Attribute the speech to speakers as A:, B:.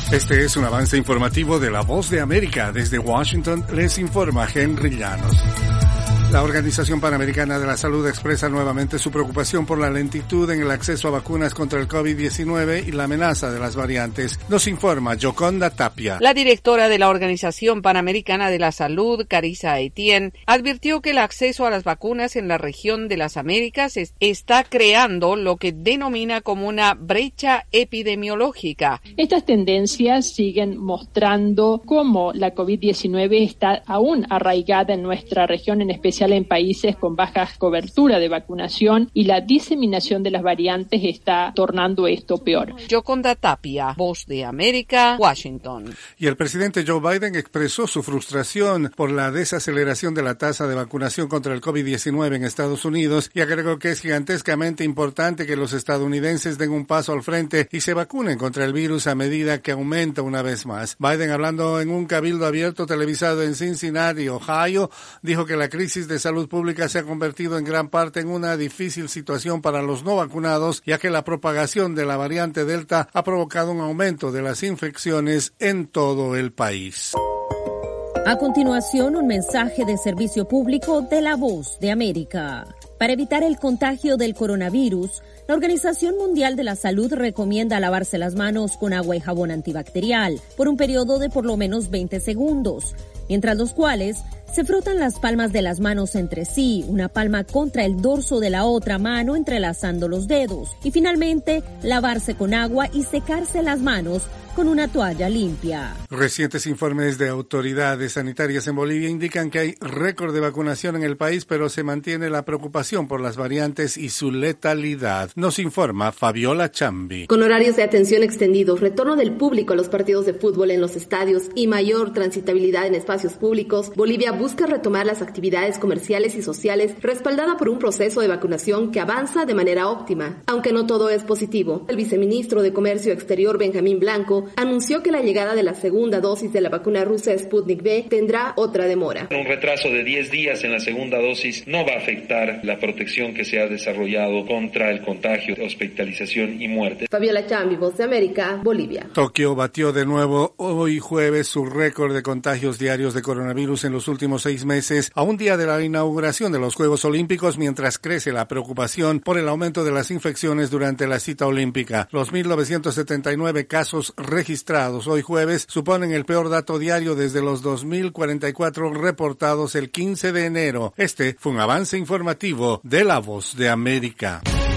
A: Este es un avance informativo de La Voz de América. Desde Washington les informa Henry Llanos. La Organización Panamericana de la Salud expresa nuevamente su preocupación por la lentitud en el acceso a vacunas contra el COVID-19 y la amenaza de las variantes. Nos informa Yoconda Tapia.
B: La directora de la Organización Panamericana de la Salud, Carissa Etienne, advirtió que el acceso a las vacunas en la región de las Américas está creando lo que denomina como una brecha epidemiológica.
C: Estas tendencias siguen mostrando cómo la COVID-19 está aún arraigada en nuestra región, en especial en países con baja cobertura de vacunación, y la diseminación de las variantes está tornando esto peor.
B: Yoconda Tapia, Voz de América, Washington.
A: Y el presidente Joe Biden expresó su frustración por la desaceleración de la tasa de vacunación contra el COVID-19 en Estados Unidos y agregó que es gigantescamente importante que los estadounidenses den un paso al frente y se vacunen contra el virus a medida que aumenta una vez más. Biden, hablando en un cabildo abierto televisado en Cincinnati, Ohio, dijo que la crisis de salud pública se ha convertido en gran parte en una difícil situación para los no vacunados, ya que la propagación de la variante Delta ha provocado un aumento de las infecciones en todo el país.
D: A continuación, un mensaje de servicio público de La Voz de América. Para evitar el contagio del coronavirus, la Organización Mundial de la Salud recomienda lavarse las manos con agua y jabón antibacterial por un periodo de por lo menos 20 segundos, mientras los cuales se frotan las palmas de las manos entre sí, una palma contra el dorso de la otra mano entrelazando los dedos, y finalmente lavarse con agua y secarse las manos con una toalla limpia.
A: Recientes informes de autoridades sanitarias en Bolivia indican que hay récord de vacunación en el país, pero se mantiene la preocupación por las variantes y su letalidad. Nos informa Fabiola Chambi.
E: Con horarios de atención extendidos, retorno del público a los partidos de fútbol en los estadios y mayor transitabilidad en espacios públicos, Bolivia busca retomar las actividades comerciales y sociales respaldada por un proceso de vacunación que avanza de manera óptima. Aunque no todo es positivo, el viceministro de Comercio Exterior, Benjamín Blanco, anunció que la llegada de la segunda dosis de la vacuna rusa Sputnik V tendrá otra demora.
F: Un retraso de 10 días en la segunda dosis no va a afectar la protección que se ha desarrollado contra el contagio, hospitalización y muerte.
E: Fabiola Chambi, Voz de América, Bolivia.
A: Tokio batió de nuevo hoy jueves su récord de contagios diarios de coronavirus en los últimos 6 meses, a un día de la inauguración de los Juegos Olímpicos, mientras crece la preocupación por el aumento de las infecciones durante la cita olímpica. Los 1.979 casos registrados hoy jueves suponen el peor dato diario desde los 2.044 reportados el 15 de enero. Este fue un avance informativo de La Voz de América.